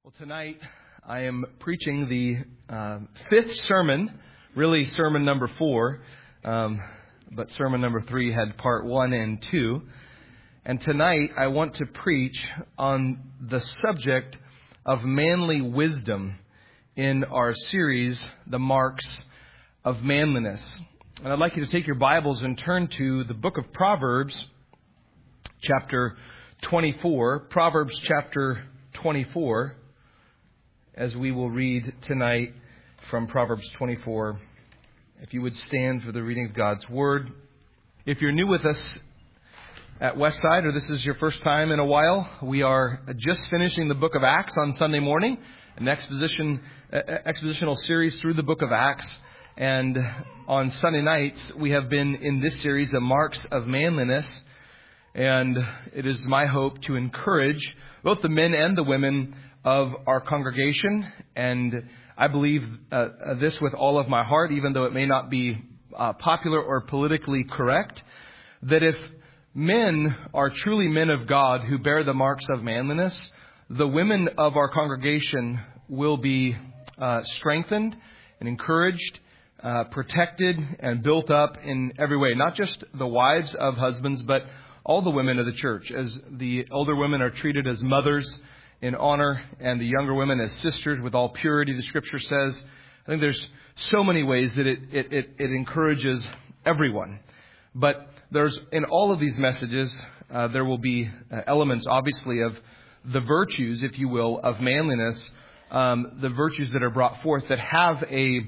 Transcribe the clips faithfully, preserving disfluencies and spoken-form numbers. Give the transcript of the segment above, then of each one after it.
Well, tonight I am preaching the uh, fifth sermon, really sermon number four, um, but sermon number three had part one and two. And tonight I want to preach on the subject of manly wisdom in our series, The Marks of Manliness. And I'd like you to take your Bibles and turn to the book of Proverbs, chapter twenty-four. Proverbs chapter twenty-four. As we will read tonight from Proverbs twenty-four. If you would stand for the reading of God's Word. If you're new with us at Westside, or this is your first time in a while, we are just finishing the book of Acts on Sunday morning, an exposition, uh, expositional series through the book of Acts. And on Sunday nights, we have been in this series, The Marks of Manliness. And it is my hope to encourage both the men and the women of our congregation, and I believe uh, this with all of my heart, even though it may not be uh, popular or politically correct, that if men are truly men of God who bear the marks of manliness, the women of our congregation will be uh, strengthened and encouraged, uh, protected and built up in every way. Not just the wives of husbands, but all the women of the church, as the older women are treated as mothers in honor, and the younger women as sisters with all purity, the Scripture says. I think there's so many ways that it, it, it, it encourages everyone. But there's, in all of these messages, uh, there will be uh, elements, obviously, of the virtues, if you will, of manliness, um, the virtues that are brought forth that have a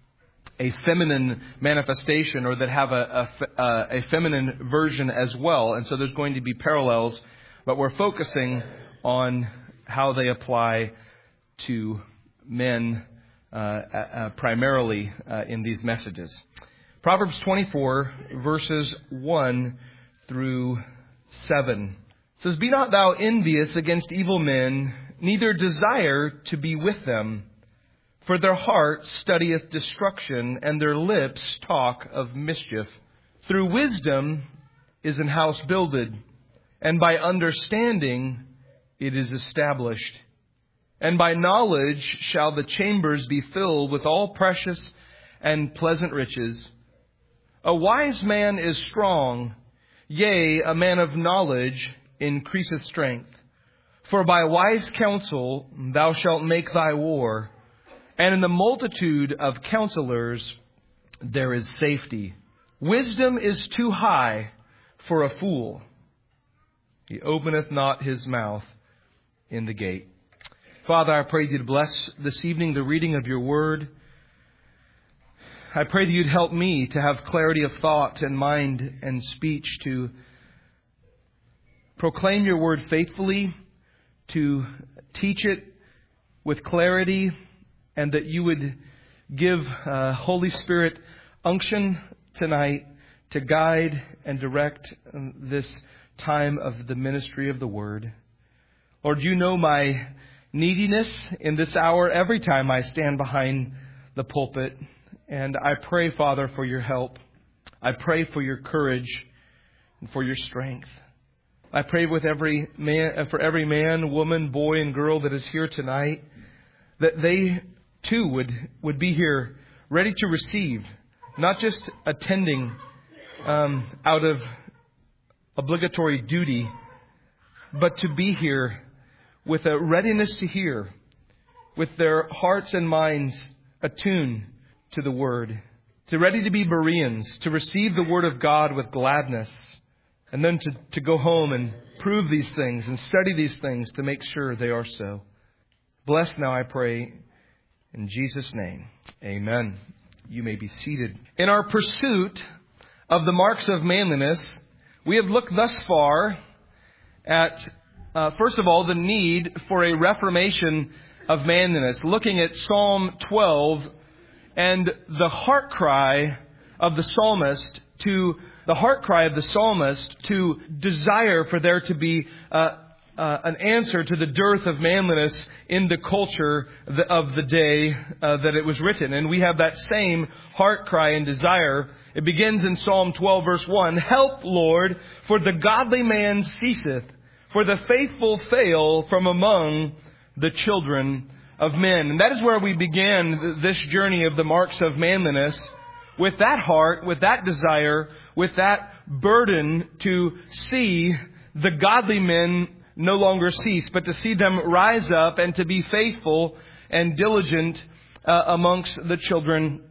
a feminine manifestation, or that have a, a, a feminine version as well. And so there's going to be parallels, but we're focusing on how they apply to men uh, uh, primarily uh, in these messages. Proverbs twenty-four, verses one through seven. It says, "Be not thou envious against evil men, neither desire to be with them. For their heart studieth destruction, and their lips talk of mischief. Through wisdom is an house builded, and by understanding it is established. And by knowledge shall the chambers be filled with all precious and pleasant riches. A wise man is strong, yea, a man of knowledge increaseth strength. For by wise counsel thou shalt make thy war, and in the multitude of counselors there is safety. Wisdom is too high for a fool. He openeth not his mouth in the gate." Father, I pray you to bless this evening the reading of your word. I pray that you'd help me to have clarity of thought and mind and speech, to proclaim your word faithfully, to teach it with clarity, and that you would give uh, Holy Spirit unction tonight to guide and direct this time of the ministry of the word. Lord, you know my neediness in this hour every time I stand behind the pulpit. And I pray, Father, for your help. I pray for your courage and for your strength. I pray with every man, for every man, woman, boy, and girl that is here tonight, that they too would, would be here ready to receive, not just attending um, out of obligatory duty, but to be here with a readiness to hear, with their hearts and minds attuned to the Word, to ready to be Bereans, to receive the Word of God with gladness, and then to, to go home and prove these things and study these things to make sure they are so. Bless now, I pray, in Jesus' name. Amen. You may be seated. In our pursuit of the marks of manliness, we have looked thus far at Uh, first of all, the need for a reformation of manliness. Looking at Psalm twelve and the heart cry of the psalmist to the heart cry of the psalmist to desire for there to be uh, uh, an answer to the dearth of manliness in the culture of the day uh, that it was written. And we have that same heart cry and desire. It begins in Psalm twelve, verse one. "Help, Lord, for the godly man ceaseth. For the faithful fail from among the children of men. And that is where we began this journey of the marks of manliness, with that heart, with that desire, with that burden to see the godly men no longer cease, but to see them rise up and to be faithful and diligent uh, amongst the children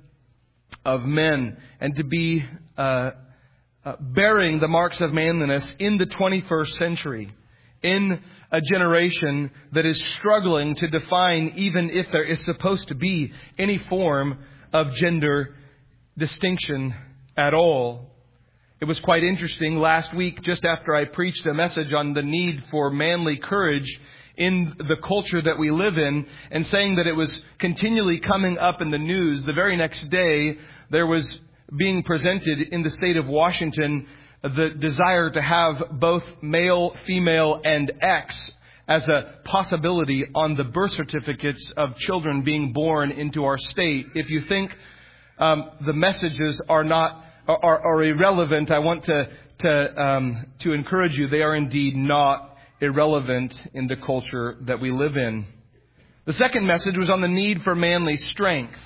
of men, and to be uh, uh, bearing the marks of manliness in the twenty-first century, in a generation that is struggling to define, even if there is supposed to be any form of gender distinction at all. It was quite interesting last week, just after I preached a message on the need for manly courage in the culture that we live in, and saying that it was continually coming up in the news. The very next day, there was being presented in the state of Washington the desire to have both male, female, and X as a possibility on the birth certificates of children being born into our state. If you think um, the messages are not are, are irrelevant, I want to to um, to encourage you. They are indeed not irrelevant in the culture that we live in. The second message was on the need for manly strength.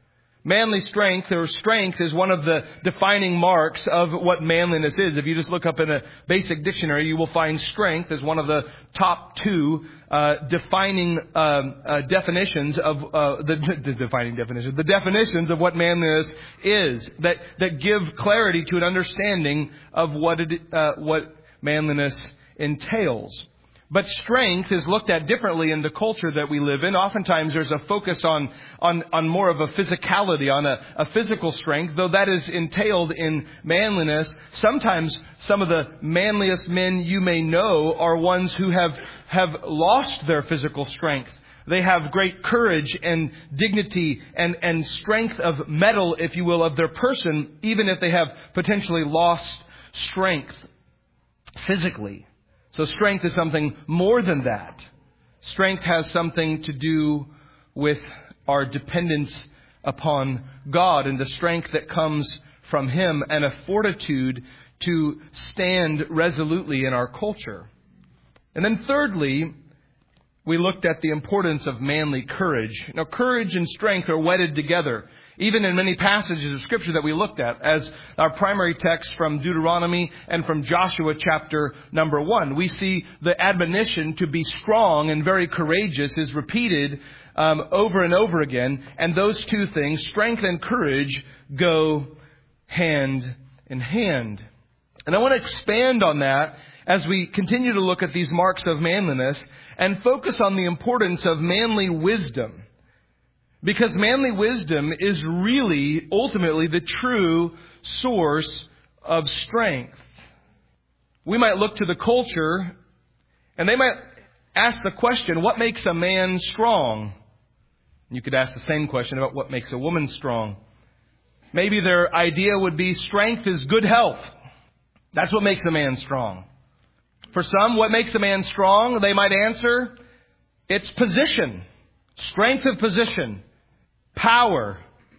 Manly strength, or strength, is one of the defining marks of what manliness is. If you just look up in a basic dictionary, you will find strength as one of the top two uh, defining um, uh, definitions of uh, the, the defining definitions, the definitions of what manliness is, that that give clarity to an understanding of what it, uh, what manliness entails. But strength is looked at differently in the culture that we live in. Oftentimes there's a focus on on, on more of a physicality, on a, a physical strength, though that is entailed in manliness. Sometimes some of the manliest men you may know are ones who have, have lost their physical strength. They have great courage and dignity and, and strength of metal, if you will, of their person, even if they have potentially lost strength physically. So strength is something more than that. Strength has something to do with our dependence upon God and the strength that comes from Him, and a fortitude to stand resolutely in our culture. And then thirdly, we looked at the importance of manly courage. Now, courage and strength are wedded together, even in many passages of Scripture that we looked at, as our primary text from Deuteronomy and from Joshua chapter number one. We see the admonition to be strong and very courageous is repeated um, over and over again. And those two things, strength and courage, go hand in hand. And I want to expand on that as we continue to look at these marks of manliness and focus on the importance of manly wisdom. Because manly wisdom is really, ultimately, the true source of strength. We might look to the culture, and they might ask the question, what makes a man strong? You could ask the same question about what makes a woman strong. Maybe their idea would be strength is good health. That's what makes a man strong. For some, what makes a man strong, they might answer, it's position, strength of position. Power,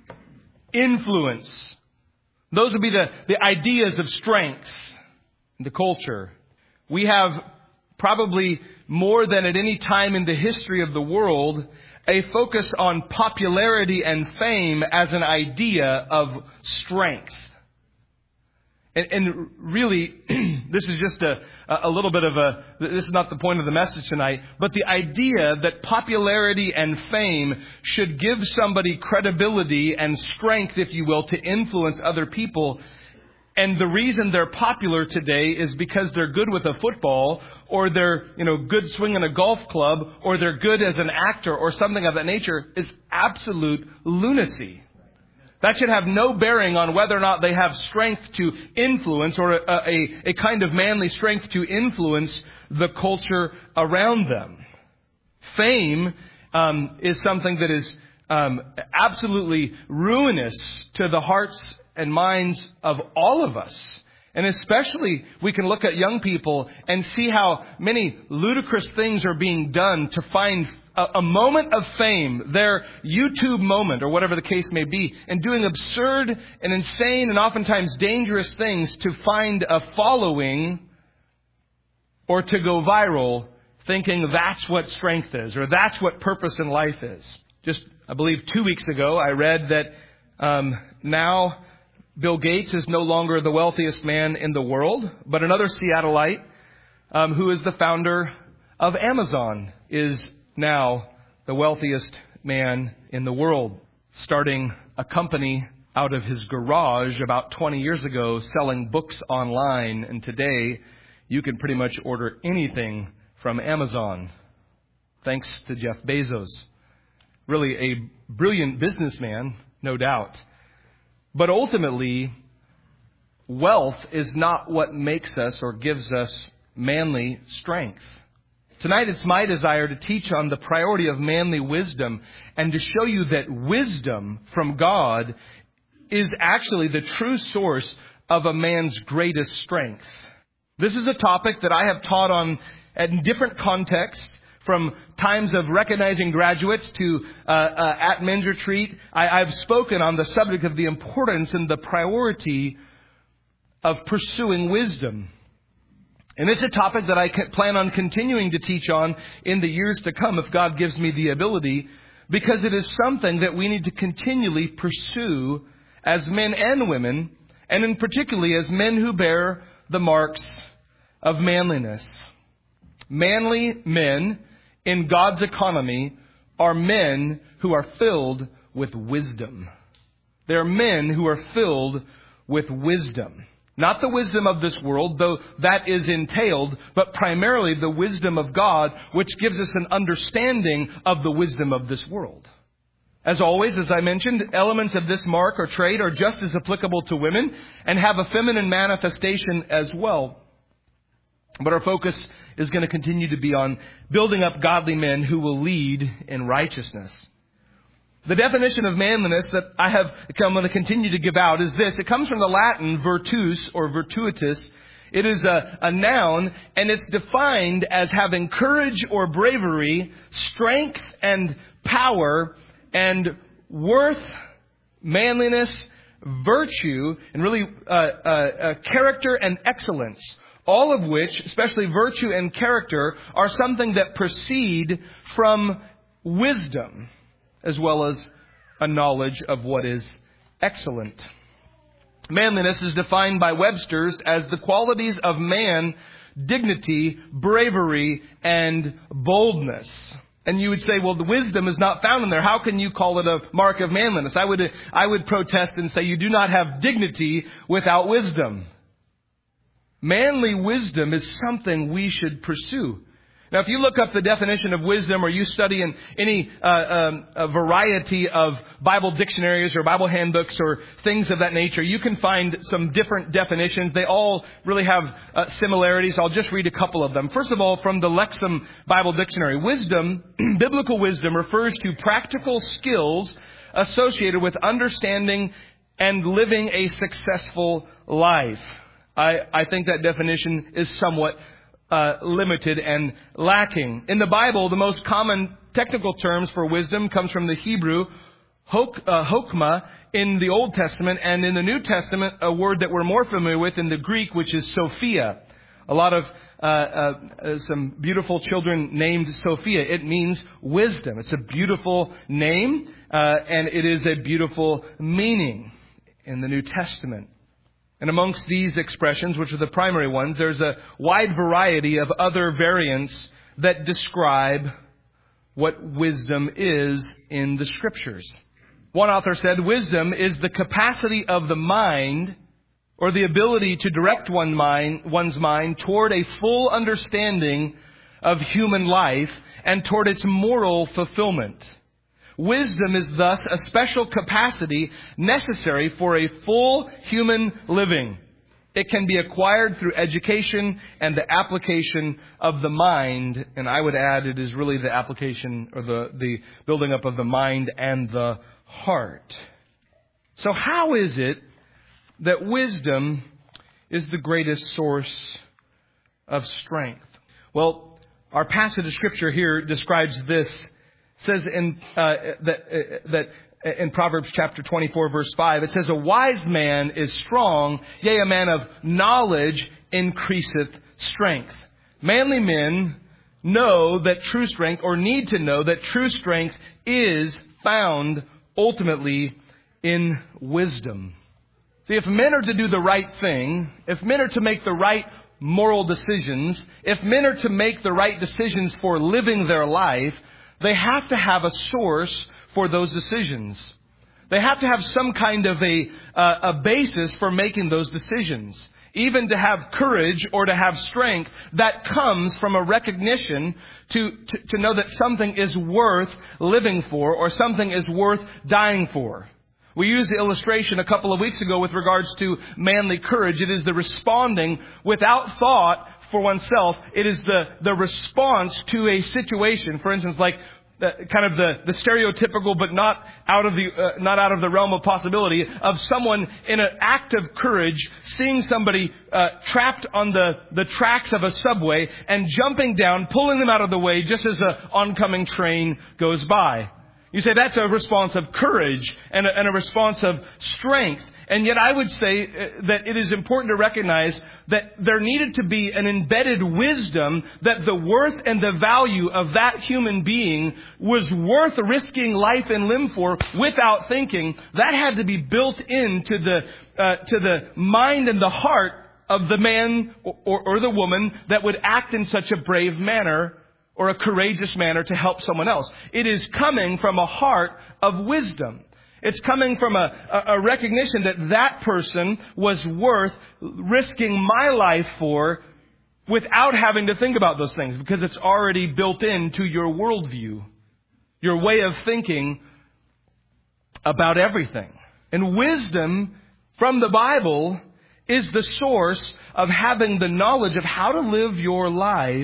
influence. Those would be the, the ideas of strength in the culture. We have probably more than at any time in the history of the world a focus on popularity and fame as an idea of strength. And, and really, this is just a, a little bit of a, this is not the point of the message tonight, but the idea that popularity and fame should give somebody credibility and strength, if you will, to influence other people. And the reason they're popular today is because they're good with a football, or they're, you know, good swinging a golf club, or they're good as an actor or something of that nature, is absolute lunacy. That should have no bearing on whether or not they have strength to influence, or a, a, a kind of manly strength to influence the culture around them. Fame um, is something that is um, absolutely ruinous to the hearts and minds of all of us. And especially, we can look at young people and see how many ludicrous things are being done to find a, a moment of fame, their YouTube moment, or whatever the case may be, and doing absurd and insane and oftentimes dangerous things to find a following or to go viral thinking that's what strength is, or that's what purpose in life is. Just, I believe two weeks ago, I read that um, now Bill Gates is no longer the wealthiest man in the world, but another Seattleite um, who is the founder of Amazon is now the wealthiest man in the world, starting a company out of his garage about twenty years ago, selling books online. And today, you can pretty much order anything from Amazon, thanks to Jeff Bezos. Really a brilliant businessman, no doubt. But ultimately, wealth is not what makes us or gives us manly strength. Tonight, it's my desire to teach on the priority of manly wisdom and to show you that wisdom from God is actually the true source of a man's greatest strength. This is a topic that I have taught on in different contexts, from times of recognizing graduates to uh, uh, at men's retreat. I, I've spoken on the subject of the importance and the priority of pursuing wisdom. And it's a topic that I plan on continuing to teach on in the years to come if God gives me the ability, because it is something that we need to continually pursue as men and women, and in particularly as men who bear the marks of manliness. Manly men in God's economy are men who are filled with wisdom. They're men who are filled with wisdom. Not the wisdom of this world, though that is entailed, but primarily the wisdom of God, which gives us an understanding of the wisdom of this world. As always, as I mentioned, elements of this mark or trait are just as applicable to women and have a feminine manifestation as well. But our focus is going to continue to be on building up godly men who will lead in righteousness. The definition of manliness that I have, I'm going to continue to give out is this. It comes from the Latin virtus or virtutus. It is a, a noun, and it's defined as having courage or bravery, strength and power, and worth, manliness, virtue, and really uh, uh, uh, character and excellence. All of which, especially virtue and character, are something that proceed from wisdom, as well as a knowledge of what is excellent. Manliness is defined by Webster's as the qualities of man, dignity, bravery, and boldness. And you would say, well, the wisdom is not found in there. How can you call it a mark of manliness? I would, I would protest and say you do not have dignity without wisdom. Manly wisdom is something we should pursue. Now, if you look up the definition of wisdom, or you study in any uh, um, a variety of Bible dictionaries or Bible handbooks or things of that nature, you can find some different definitions. They all really have uh, similarities. I'll just read a couple of them. First of all, from the Lexham Bible Dictionary, wisdom, biblical wisdom, refers to practical skills associated with understanding and living a successful life. I, I think that definition is somewhat uh, limited and lacking. In the Bible, the most common technical terms for wisdom comes from the Hebrew hok, uh, hokmah in the Old Testament, and in the New Testament, a word that we're more familiar with in the Greek, which is Sophia. A lot of uh, uh, some beautiful children named Sophia. It means wisdom. It's a beautiful name, uh, and it is a beautiful meaning in the New Testament. And amongst these expressions, which are the primary ones, there's a wide variety of other variants that describe what wisdom is in the Scriptures. One author said, wisdom is the capacity of the mind, or the ability to direct one mind, one's mind toward a full understanding of human life and toward its moral fulfillment. Wisdom is thus a special capacity necessary for a full human living. It can be acquired through education and the application of the mind. And I would add, it is really the application or the, the building up of the mind and the heart. So how is it that wisdom is the greatest source of strength? Well, our passage of Scripture here describes this. Says in uh, that uh, that in Proverbs chapter twenty-four, verse five, it says, "A wise man is strong, yea, a man of knowledge increaseth strength." Manly men know that true strength, or need to know that true strength is found ultimately in wisdom. See, if men are to do the right thing, if men are to make the right moral decisions, if men are to make the right decisions for living their life, they have to have a source for those decisions. They have to have some kind of a, uh, a basis for making those decisions. Even to have courage or to have strength, that comes from a recognition to, to, to know that something is worth living for or something is worth dying for. We used the illustration a couple of weeks ago with regards to manly courage. It is the responding without thought for oneself. It is the, the response to a situation. For instance, like the, kind of the, the stereotypical, but not out of the uh, not out of the realm of possibility of someone in an act of courage, seeing somebody uh, trapped on the, the tracks of a subway and jumping down, pulling them out of the way just as an oncoming train goes by. You say that's a response of courage and a, and a response of strength. And yet I would say that it is important to recognize that there needed to be an embedded wisdom that the worth and the value of that human being was worth risking life and limb for without thinking. That had to be built into the uh, to the mind and the heart of the man or, or, or the woman that would act in such a brave manner or a courageous manner to help someone else. It is coming from a heart of wisdom. It's coming from a, a, a recognition that that person was worth risking my life for without having to think about those things, because it's already built into your worldview, your way of thinking about everything. And wisdom from the Bible is the source of having the knowledge of how to live your life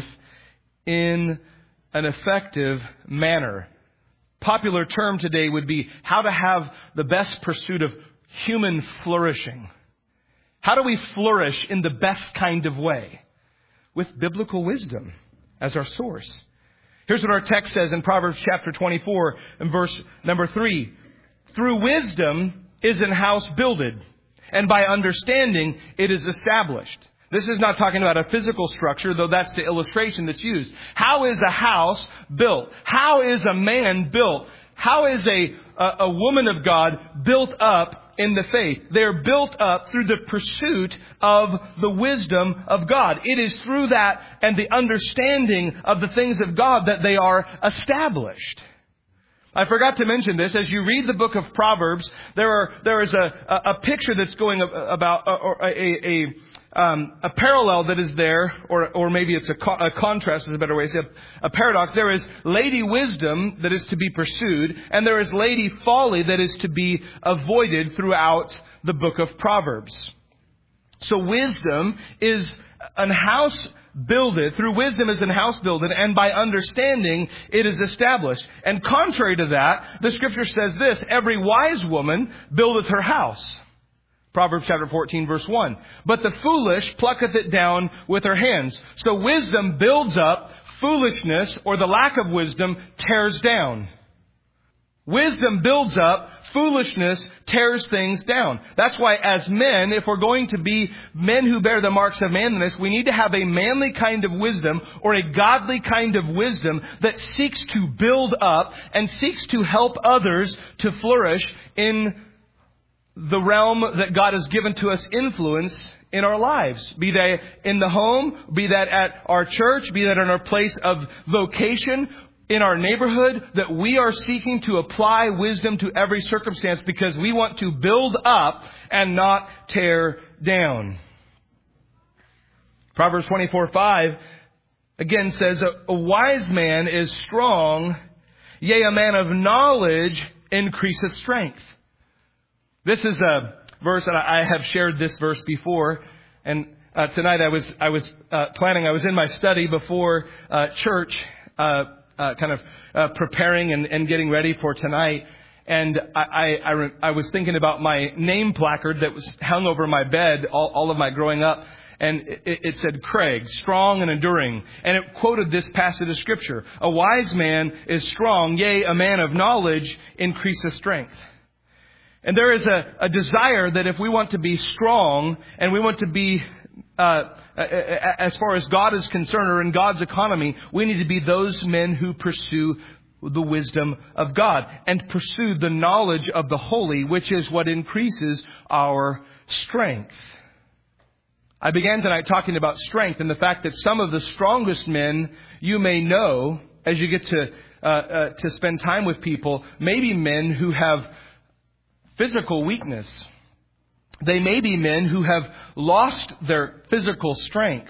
in an effective manner. Popular term today would be how to have the best pursuit of human flourishing. How do we flourish in the best kind of way? With biblical wisdom as our source. Here's what our text says in Proverbs chapter twenty-four and verse number three. Through wisdom is an house builded, and by understanding it is established. This is not talking about a physical structure, though that's the illustration that's used. How is a house built? How is a man built? How is a, a, a woman of God built up in the faith? They're built up through the pursuit of the wisdom of God. It is through that and the understanding of the things of God that they are established. I forgot to mention this. As you read the book of Proverbs, there are there is a, a, a picture that's going about, or a, a, um, a parallel that is there, or or maybe it's a, co- a contrast is a better way to say it, a paradox. There is Lady Wisdom that is to be pursued, and there is Lady Folly that is to be avoided throughout the book of Proverbs. So wisdom is an house builded, through wisdom is an house builded, and by understanding it is established. And contrary to that, the scripture says this: every wise woman buildeth her house. Proverbs chapter fourteen verse one. But the foolish plucketh it down with her hands. So wisdom builds up, foolishness, or the lack of wisdom, tears down. Wisdom builds up, foolishness tears things down. That's why as men, if we're going to be men who bear the marks of manliness, we need to have a manly kind of wisdom, or a godly kind of wisdom that seeks to build up and seeks to help others to flourish in the realm that God has given to us influence in our lives. Be that in the home, be that at our church, be that in our place of vocation, in our neighborhood, that we are seeking to apply wisdom to every circumstance because we want to build up and not tear down. Proverbs twenty-four five again says, a wise man is strong, yea, a man of knowledge increaseth strength. This is a verse, and I have shared this verse before, and uh, tonight I was I was uh, planning, I was in my study before uh, church, uh, Uh, kind of uh, preparing and, and getting ready for tonight. And I, I, I, re- I was thinking about my name placard that was hung over my bed all, all of my growing up. And it, it said, Craig, strong and enduring. And it quoted this passage of Scripture. A wise man is strong, yea, a man of knowledge increases strength. And there is a, a desire that if we want to be strong and we want to be uh, as far as God is concerned, or in God's economy, we need to be those men who pursue the wisdom of God and pursue the knowledge of the holy, which is what increases our strength. I began tonight talking about strength and the fact that some of the strongest men you may know as you get to uh, uh, to spend time with people may be men who have physical weakness. They may be men who have lost their physical strength.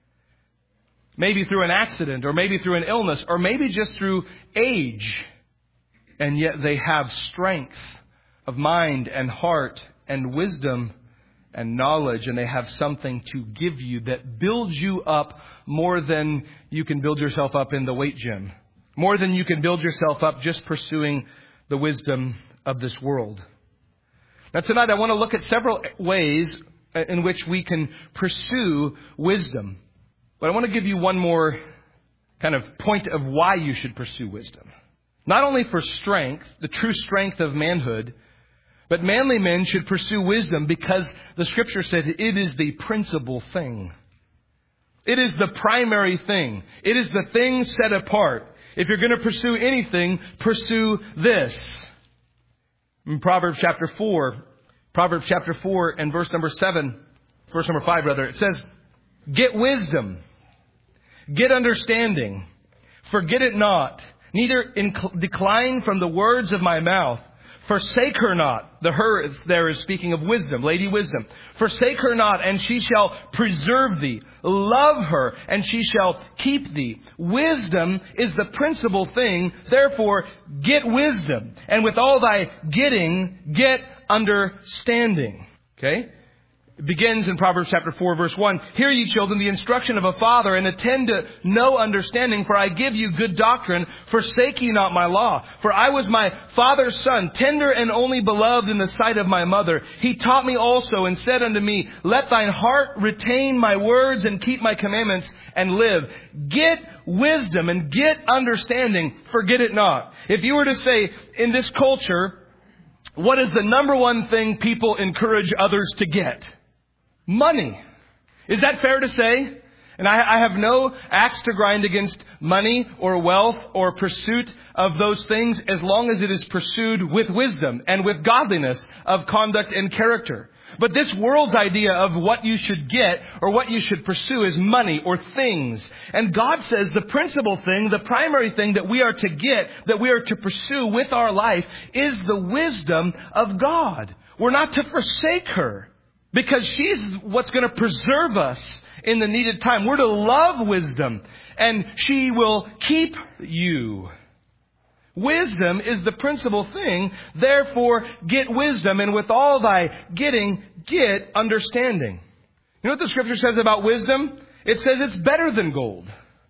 Maybe through an accident, or maybe through an illness, or maybe just through age. And yet they have strength of mind and heart and wisdom and knowledge, and they have something to give you that builds you up more than you can build yourself up in the weight gym. More than you can build yourself up just pursuing the wisdom of this world. Now tonight I want to look at several ways in which we can pursue wisdom. But I want to give you one more kind of point of why you should pursue wisdom. Not only for strength, the true strength of manhood, but manly men should pursue wisdom because the Scripture says it is the principal thing. It is the primary thing. It is the thing set apart. If you're going to pursue anything, pursue this. In Proverbs chapter four, Proverbs chapter four and verse number seven, verse number five rather, it says, "Get wisdom, get understanding, forget it not, neither inc- decline from the words of my mouth. Forsake her not." The her there is speaking of wisdom, Lady Wisdom. "Forsake her not, and she shall preserve thee. Love her, and she shall keep thee." Wisdom is the principal thing. Therefore, get wisdom. And with all thy getting, get understanding. Okay? It begins in Proverbs chapter four, verse one. "Hear ye, children, the instruction of a father, and attend to no understanding, for I give you good doctrine. Forsake ye not my law. For I was my father's son, tender and only beloved in the sight of my mother. He taught me also, and said unto me, Let thine heart retain my words, and keep my commandments, and live. Get wisdom, and get understanding. Forget it not." If you were to say, in this culture, what is the number one thing people encourage others to get? Money. Is that fair to say? And I, I have no axe to grind against money or wealth or pursuit of those things as long as it is pursued with wisdom and with godliness of conduct and character. But this world's idea of what you should get or what you should pursue is money or things. And God says the principal thing, the primary thing that we are to get, that we are to pursue with our life is the wisdom of God. We're not to forsake her. Because she's what's going to preserve us in the needed time. We're to love wisdom, and she will keep you. Wisdom is the principal thing. Therefore, get wisdom, and with all thy getting, get understanding. You know what the Scripture says about wisdom? It says it's better than gold.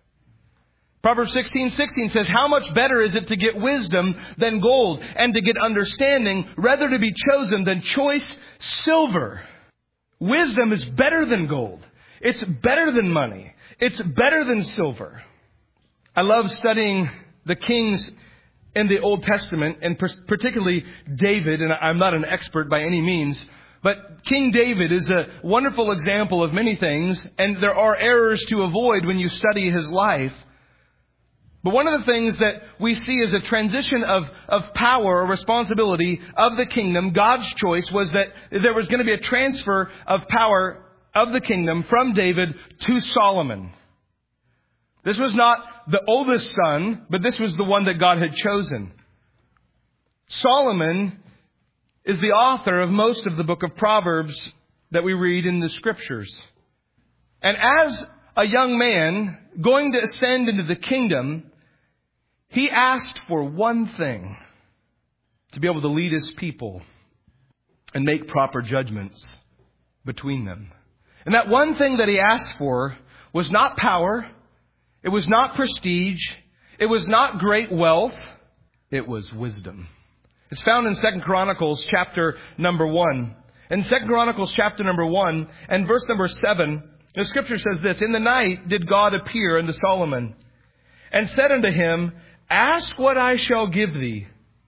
Proverbs sixteen sixteen says, "How much better is it to get wisdom than gold, and to get understanding, rather to be chosen than choice silver." Wisdom is better than gold. It's better than money. It's better than silver. I love studying the kings in the Old Testament, and particularly David. And I'm not an expert by any means, but King David is a wonderful example of many things, and there are errors to avoid when you study his life. But one of the things that we see as a transition of, of power or responsibility of the kingdom, God's choice was that there was going to be a transfer of power of the kingdom from David to Solomon. This was not the oldest son, but this was the one that God had chosen. Solomon is the author of most of the book of Proverbs that we read in the Scriptures. And as a young man going to ascend into the kingdom, he asked for one thing: to be able to lead his people and make proper judgments between them. And that one thing that he asked for was not power. It was not prestige. It was not great wealth. It was wisdom. It's found in Second Chronicles chapter number one. In Second Chronicles chapter number one and verse number seven, the Scripture says this: "In the night did God appear unto Solomon, and said unto him, Ask what I shall give thee."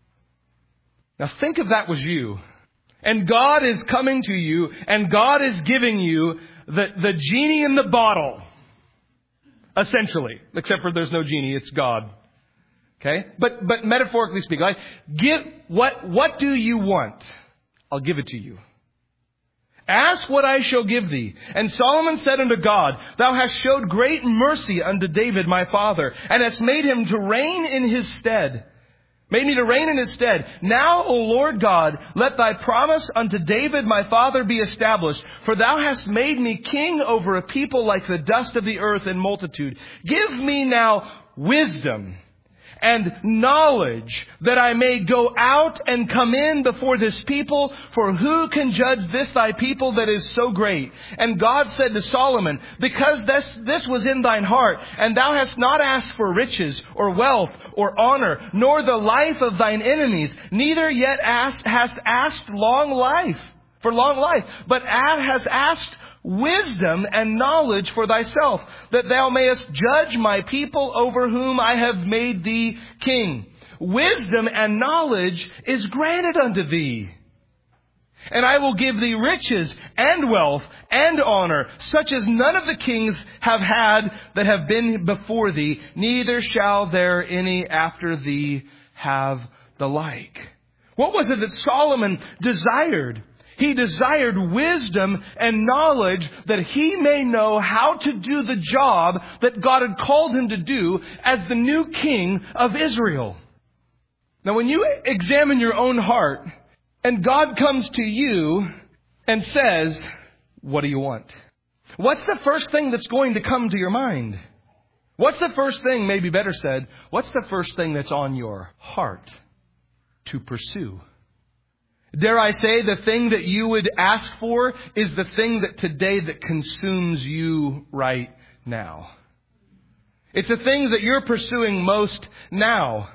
Now think if that was you. And God is coming to you, and God is giving you the, the genie in the bottle. Essentially. Except for there's no genie, it's God. Okay? But, but metaphorically speaking, like, give, what, what do you want? I'll give it to you. Ask what I shall give thee. And Solomon said unto God, Thou hast showed great mercy unto David my father, and hast made him to reign in his stead. Made me to reign in his stead. Now, O Lord God, let thy promise unto David my father be established. For thou hast made me king over a people like the dust of the earth in multitude. Give me now wisdom and knowledge, that I may go out and come in before this people, for who can judge this thy people that is so great? And God said to Solomon, Because this, this was in thine heart, and thou hast not asked for riches, or wealth, or honor, nor the life of thine enemies, neither yet asked, hast asked long life, for long life, but hast asked wisdom and knowledge for thyself, that thou mayest judge my people over whom I have made thee king. Wisdom and knowledge is granted unto thee. And I will give thee riches and wealth and honor, such as none of the kings have had that have been before thee, neither shall there any after thee have the like. What was it that Solomon desired? He desired wisdom and knowledge that he may know how to do the job that God had called him to do as the new king of Israel. Now, when you examine your own heart and God comes to you and says, what do you want? What's the first thing that's going to come to your mind? What's the first thing, maybe better said, what's the first thing that's on your heart to pursue? Dare I say, the thing that you would ask for is the thing that today that consumes you right now. It's the thing that you're pursuing most now.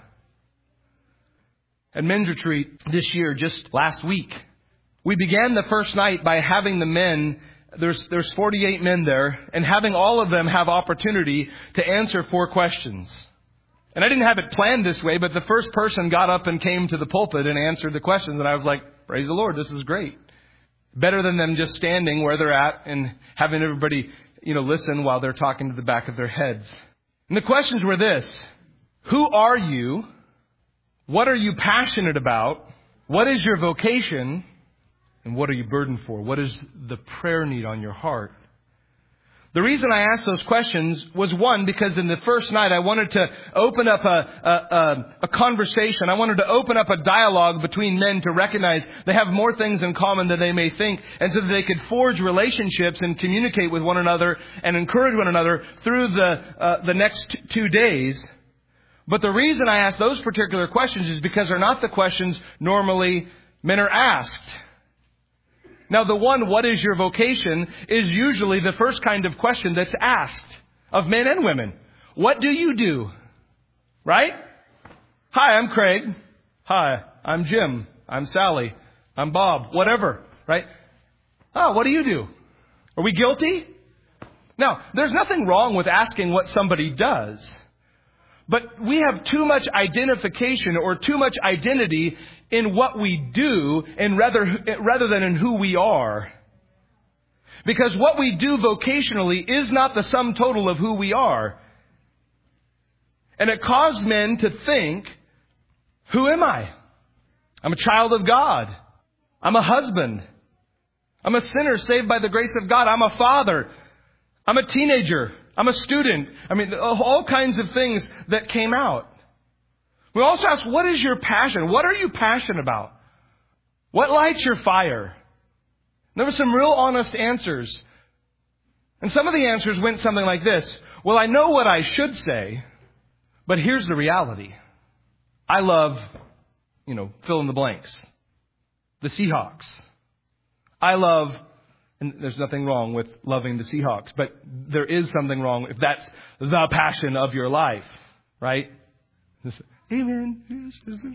At men's retreat this year, just last week, we began the first night by having the men, there's, there's forty-eight men there, and having all of them have opportunity to answer four questions. And I didn't have it planned this way, but the first person got up and came to the pulpit and answered the questions. And I was like, praise the Lord, this is great. Better than them just standing where they're at and having everybody, you know, listen while they're talking to the back of their heads. And the questions were this: who are you? What are you passionate about? What is your vocation? And what are you burdened for? What is the prayer need on your heart? The reason I asked those questions was, one, because in the first night I wanted to open up a, a, a, a conversation. I wanted to open up a dialogue between men to recognize they have more things in common than they may think, and so that they could forge relationships and communicate with one another and encourage one another through the uh, the next two days. But the reason I asked those particular questions is because they're not the questions normally men are asked. Now, the one, what is your vocation, is usually the first kind of question that's asked of men and women. What do you do? Right? Hi, I'm Craig. Hi, I'm Jim. I'm Sally. I'm Bob. Whatever. Right? Oh, what do you do? Are we guilty? Now, there's nothing wrong with asking what somebody does. But we have too much identification or too much identity in what we do and rather, rather than in who we are. Because what we do vocationally is not the sum total of who we are. And it caused men to think, who am I? I'm a child of God. I'm a husband. I'm a sinner saved by the grace of God. I'm a father. I'm a teenager. I'm a student. I mean, all kinds of things that came out. We also ask, what is your passion? What are you passionate about? What lights your fire? There were some real honest answers. And some of the answers went something like this. Well, I know what I should say, but here's the reality. I love, you know, fill in the blanks. The Seahawks. I love, and there's nothing wrong with loving the Seahawks, but there is something wrong if that's the passion of your life, right? Amen.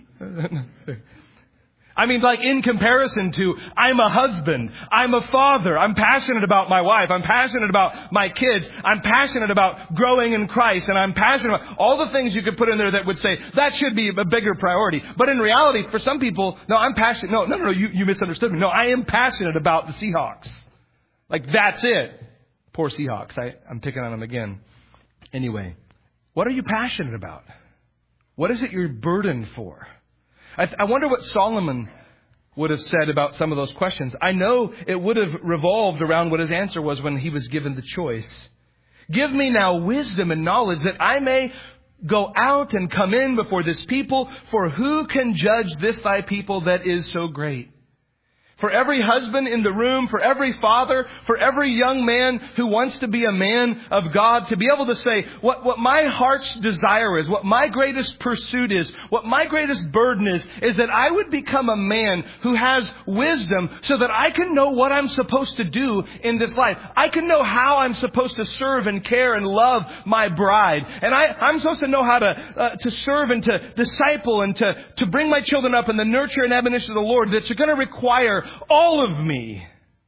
I mean, like in comparison to, I'm a husband, I'm a father, I'm passionate about my wife, I'm passionate about my kids, I'm passionate about growing in Christ, and I'm passionate about all the things you could put in there that would say, that should be a bigger priority. But in reality, for some people, no, I'm passionate. No, no, no, no, you, you misunderstood me. No, I am passionate about the Seahawks. Like, that's it. Poor Seahawks. I, I'm picking on them again. Anyway, what are you passionate about? What is it you're burdened for? I, I wonder what Solomon would have said about some of those questions. I know it would have revolved around what his answer was when he was given the choice. Give me now wisdom and knowledge that I may go out and come in before this people. For who can judge this thy people that is so great? For every husband in the room, for every father, for every young man who wants to be a man of God, to be able to say, what, what my heart's desire is, what my greatest pursuit is, what my greatest burden is, is that I would become a man who has wisdom so that I can know what I'm supposed to do in this life. I can know how I'm supposed to serve and care and love my bride. And I, I'm supposed to know how to, uh, to serve and to disciple and to, to bring my children up in the nurture and admonition of the Lord that's going to require all of me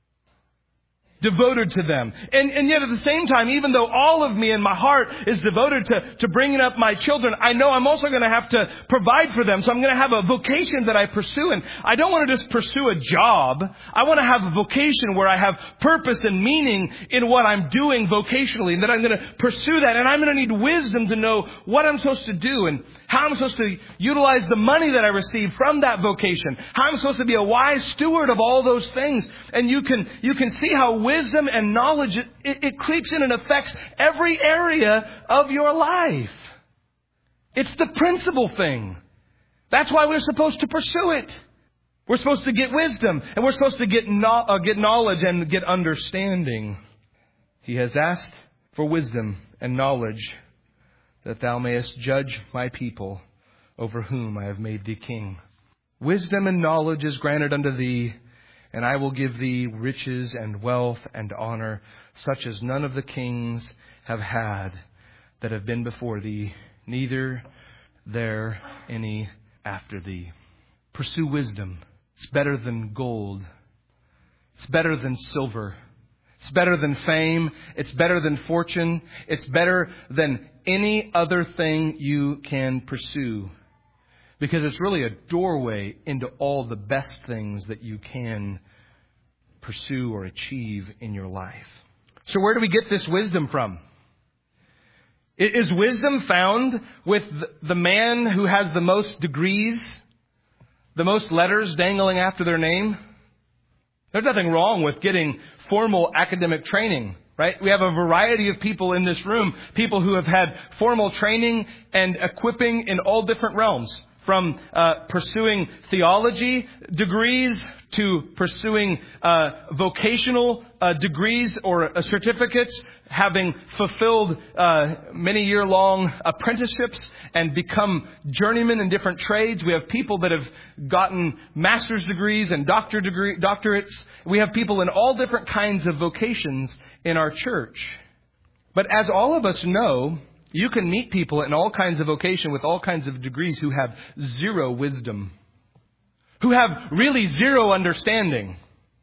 devoted to them. And, and yet at the same time, even though all of me and my heart is devoted to, to bringing up my children, I know I'm also going to have to provide for them. So I'm going to have a vocation that I pursue. And I don't want to just pursue a job. I want to have a vocation where I have purpose and meaning in what I'm doing vocationally. And that I'm going to pursue that. And I'm going to need wisdom to know what I'm supposed to do and how I'm supposed to utilize the money that I receive from that vocation. How I'm supposed to be a wise steward of all those things. And you can, you can see how wisdom and knowledge, it, it, it creeps in and affects every area of your life. It's the principal thing. That's why we're supposed to pursue it. We're supposed to get wisdom, and we're supposed to get no, uh, get knowledge and get understanding. He has asked for wisdom and knowledge, that thou mayest judge my people, over whom I have made thee king. Wisdom and knowledge is granted unto thee, and I will give thee riches and wealth and honor, such as none of the kings have had that have been before thee, neither there any after thee. Pursue wisdom. It's better than gold. It's better than silver. It's better than fame. It's better than fortune. It's better than any other thing you can pursue. Because it's really a doorway into all the best things that you can pursue or achieve in your life. So where do we get this wisdom from? Is wisdom found with the man who has the most degrees, the most letters dangling after their name? There's nothing wrong with getting formal academic training, right? We have a variety of people in this room, people who have had formal training and equipping in all different realms. From uh, pursuing theology degrees to pursuing uh, vocational uh, degrees or uh, certificates, having fulfilled uh, many year-long apprenticeships and become journeymen in different trades. We have people that have gotten master's degrees and doctor degree, doctorates. We have people in all different kinds of vocations in our church. But as all of us know, you can meet people in all kinds of vocation with all kinds of degrees who have zero wisdom, who have really zero understanding.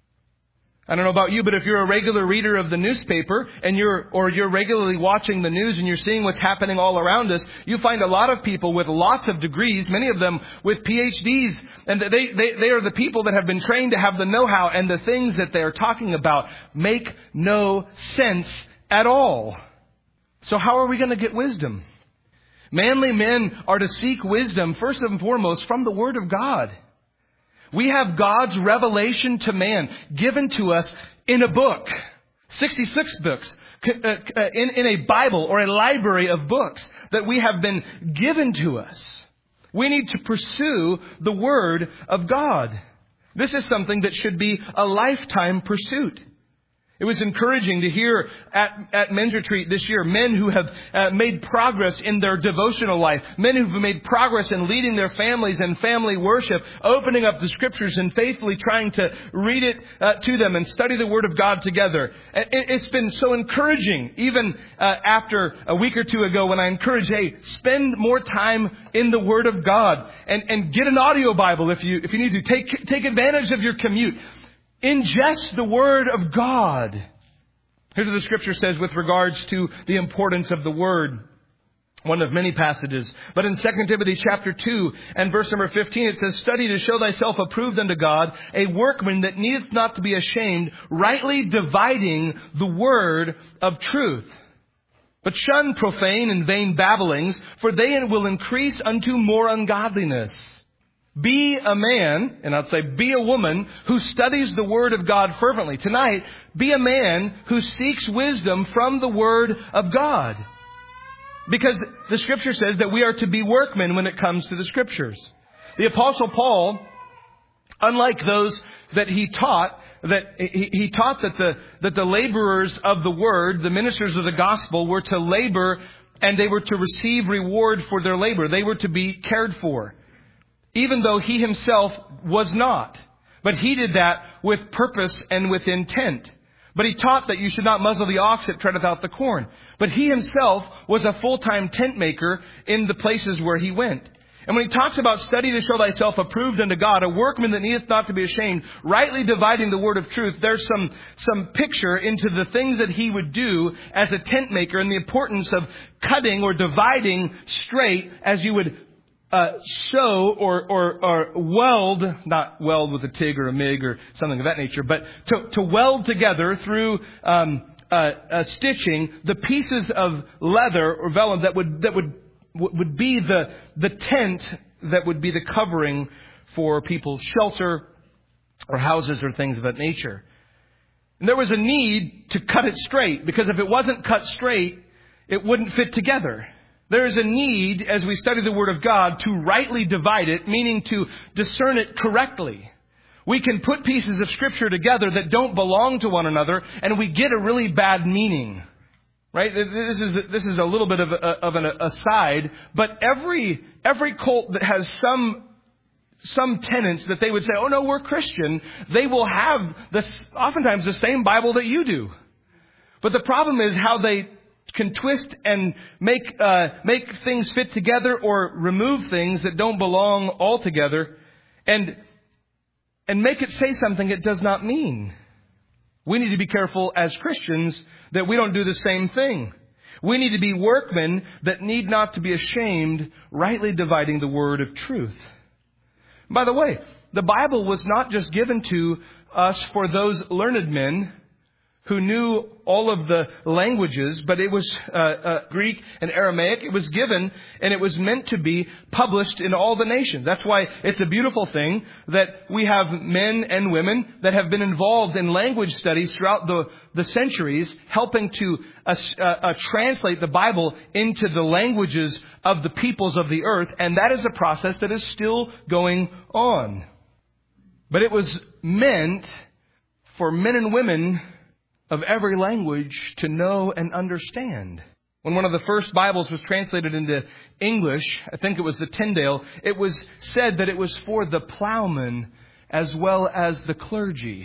I don't know about you, but if you're a regular reader of the newspaper and you're, or you're regularly watching the news and you're seeing what's happening all around us, you find a lot of people with lots of degrees, many of them with P H Ds, and they, they, they are the people that have been trained to have the know-how, and the things that they're talking about make no sense at all. So how are we going to get wisdom? Manly men are to seek wisdom first and foremost from the Word of God. We have God's revelation to man given to us in a book. sixty-six books in, in a Bible or a library of books that we have been given to us. We need to pursue the Word of God. This is something that should be a lifetime pursuit. It was encouraging to hear at, at Men's Retreat this year, men who have uh, made progress in their devotional life, men who have made progress in leading their families and family worship, opening up the Scriptures and faithfully trying to read it uh, to them and study the Word of God together. It, it's been so encouraging, even uh, after a week or two ago when I encouraged, hey, spend more time in the Word of God and, and get an audio Bible if you if you need to. Take, take advantage of your commute. Ingest the Word of God. Here's what the Scripture says with regards to the importance of the Word. One of many passages. But in Second Timothy chapter two and verse number fifteen, it says, "Study to show thyself approved unto God, a workman that needeth not to be ashamed, rightly dividing the word of truth. But shun profane and vain babblings, for they will increase unto more ungodliness. Be a man," and I'd say be a woman, "who studies the word of God fervently." Tonight, be a man who seeks wisdom from the word of God. Because the Scripture says that we are to be workmen when it comes to the Scriptures. The Apostle Paul, unlike those that he taught, that he, he taught that the, that the laborers of the word, the ministers of the gospel, were to labor and they were to receive reward for their labor. They were to be cared for. Even though he himself was not. But he did that with purpose and with intent. But he taught that you should not muzzle the ox that treadeth out the corn. But he himself was a full-time tent maker in the places where he went. And when he talks about study to show thyself approved unto God, a workman that needeth not to be ashamed, rightly dividing the word of truth, there's some, some picture into the things that he would do as a tent maker and the importance of cutting or dividing straight as you would Uh, sew or, or, or weld, not weld with a TIG or a MIG or something of that nature, but to, to weld together through um, uh, uh, stitching the pieces of leather or vellum that would that would would be the the tent that would be the covering for people's shelter or houses or things of that nature. And there was a need to cut it straight, because if it wasn't cut straight, it wouldn't fit together. There is a need, as we study the Word of God, to rightly divide it, meaning to discern it correctly. We can put pieces of Scripture together that don't belong to one another, and we get a really bad meaning. Right? This is this is a little bit of, a, of an aside, but every every cult that has some some tenets that they would say, "Oh no, we're Christian," they will have this oftentimes the same Bible that you do. But the problem is how they can twist and make uh, make things fit together or remove things that don't belong altogether, and and make it say something it does not mean. We need to be careful as Christians that we don't do the same thing. We need to be workmen that need not to be ashamed, rightly dividing the word of truth. By the way, the Bible was not just given to us for those learned men who knew all of the languages, but it was uh, uh, Greek and Aramaic. It was given, and it was meant to be published in all the nations. That's why it's a beautiful thing that we have men and women that have been involved in language studies throughout the, the centuries, helping to uh, uh, translate the Bible into the languages of the peoples of the earth. And that is a process that is still going on. But it was meant for men and women of every language to know and understand. When one of the first Bibles was translated into English, I think it was the Tyndale, it was said that it was for the plowman as well as the clergy.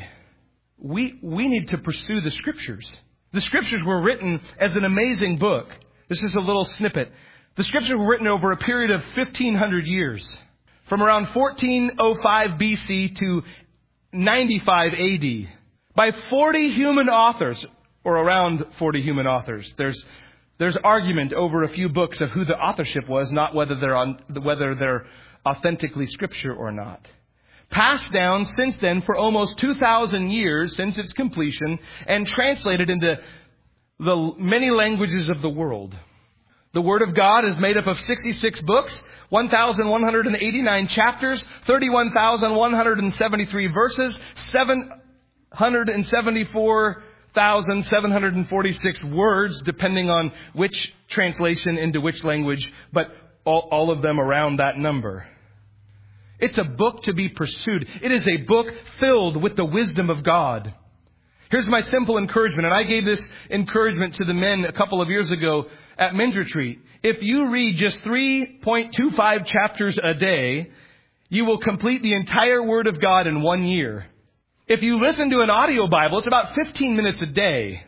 We, we need to pursue the Scriptures. The Scriptures were written as an amazing book. This is a little snippet. The Scriptures were written over a period of fifteen hundred years. From around fourteen oh five B C to ninety-five A D. By forty human authors, or around forty human authors. There's there's argument over a few books of who the authorship was, not whether they're on whether they're authentically Scripture or not. Passed down since then for almost two thousand years since its completion, and translated into the many languages of the world. The Word of God is made up of sixty-six books, one thousand one hundred eighty-nine chapters, thirty-one thousand one hundred seventy-three verses, seven one hundred seventy-four thousand seven hundred forty-six words, depending on which translation into which language, but all, all of them around that number. It's a book to be pursued. It is a book filled with the wisdom of God. Here's my simple encouragement, and I gave this encouragement to the men a couple of years ago at Men's Retreat. If you read just three point two five chapters a day, you will complete the entire Word of God in one year. If you listen to an audio Bible, it's about fifteen minutes a day.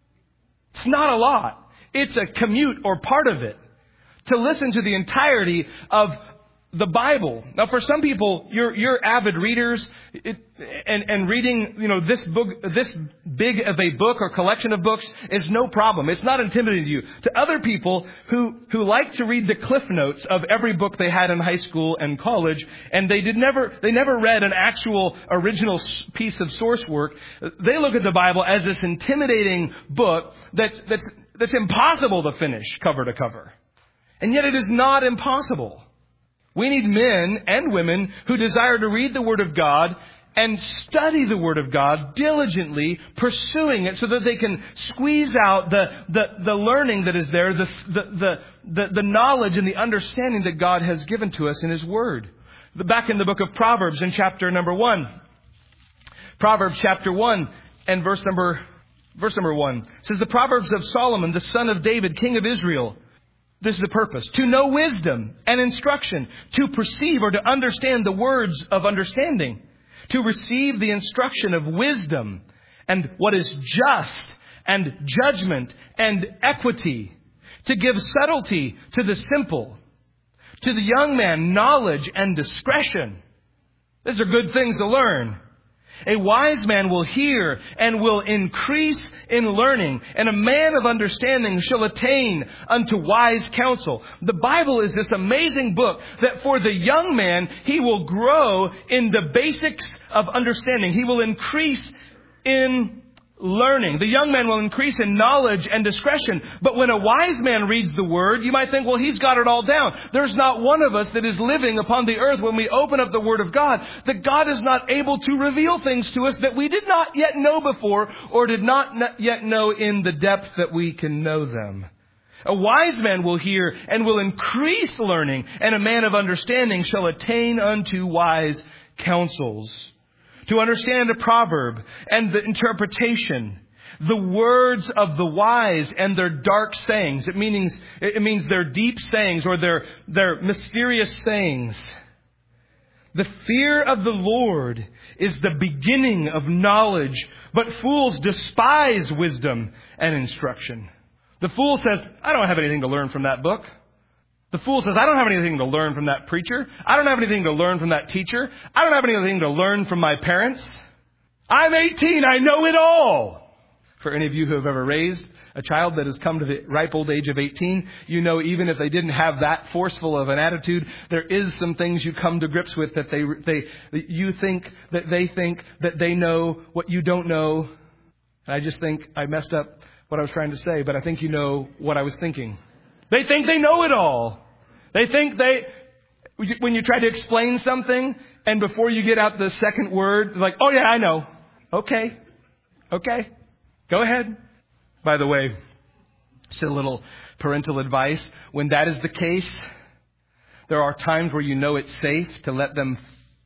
It's not a lot. It's a commute or part of it to listen to the entirety of the Bible. Now, for some people, you're, you're avid readers, it, and, and reading, you know, this book, this big of a book or collection of books is no problem. It's not intimidating to you. To other people who, who like to read the cliff notes of every book they had in high school and college, and they did never, they never read an actual original piece of source work, they look at the Bible as this intimidating book that's, that's, that's impossible to finish cover to cover. And yet it is not impossible. We need men and women who desire to read the Word of God and study the Word of God diligently, pursuing it so that they can squeeze out the, the, the learning that is there, the, the, the, the, the knowledge and the understanding that God has given to us in His Word. Back in the book of Proverbs in chapter number one. Proverbs chapter one and verse number, verse number one. It says, the Proverbs of Solomon, the son of David, king of Israel. This is the purpose. To know wisdom and instruction, to perceive or to understand the words of understanding, to receive the instruction of wisdom and what is just and judgment and equity, to give subtlety to the simple, to the young man knowledge and discretion. These are good things to learn. A wise man will hear and will increase in learning, and a man of understanding shall attain unto wise counsel. The Bible is this amazing book that for the young man, he will grow in the basics of understanding. He will increase in learning. The young man will increase in knowledge and discretion. But when a wise man reads the Word, you might think, well, he's got it all down. There's not one of us that is living upon the earth when we open up the Word of God that God is not able to reveal things to us that we did not yet know before or did not yet know in the depth that we can know them. A wise man will hear and will increase learning, and a man of understanding shall attain unto wise counsels. To understand a proverb and the interpretation, the words of the wise and their dark sayings. It means, it means their deep sayings or their, their mysterious sayings. The fear of the Lord is the beginning of knowledge, but fools despise wisdom and instruction. The fool says, I don't have anything to learn from that book. The fool says, I don't have anything to learn from that preacher. I don't have anything to learn from that teacher. I don't have anything to learn from my parents. I'm eighteen. I know it all. For any of you who have ever raised a child that has come to the ripe old age of eighteen, you know even if they didn't have that forceful of an attitude, there is some things you come to grips with that they, they, that you think, that they think, that they know what you don't know. And I just think I messed up what I was trying to say, but I think you know what I was thinking. They think they know it all. They think they, when you try to explain something and before you get out the second word, they're like, oh yeah, I know. Okay. Okay. Go ahead. By the way, just a little parental advice. When that is the case, there are times where you know it's safe to let them